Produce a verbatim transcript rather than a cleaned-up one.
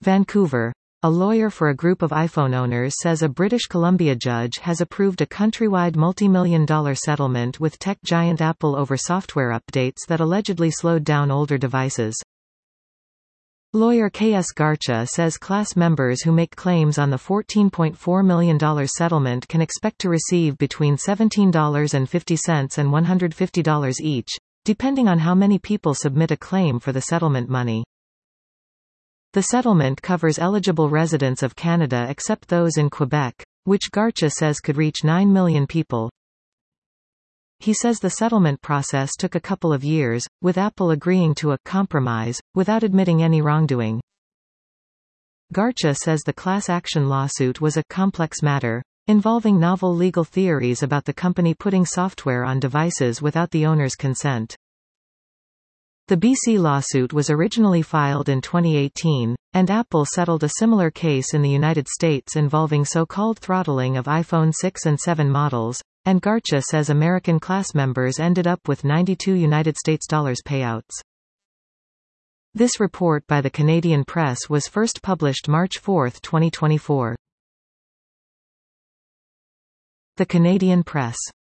Vancouver. A lawyer for a group of iPhone owners says a British Columbia judge has approved a countrywide multi-million dollar settlement with tech giant Apple over software updates that allegedly slowed down older devices. Lawyer K S Garcha says class members who make claims on the fourteen point four million dollar settlement can expect to receive between seventeen dollars and fifty cents and one hundred fifty dollars each, depending on how many people submit a claim for the settlement money. The settlement covers eligible residents of Canada except those in Quebec, which Garcha says could reach nine million people. He says the settlement process took a couple of years, with Apple agreeing to a compromise, without admitting any wrongdoing. Garcha says the class action lawsuit was a complex matter, involving novel legal theories about the company putting software on devices without the owner's consent. The B C lawsuit was originally filed in twenty eighteen, and Apple settled a similar case in the United States involving so-called throttling of iPhone six and seven models, and Garcha says American class members ended up with ninety-two United States dollars payouts. This report by the Canadian Press was first published March fourth, twenty twenty-four. The Canadian Press.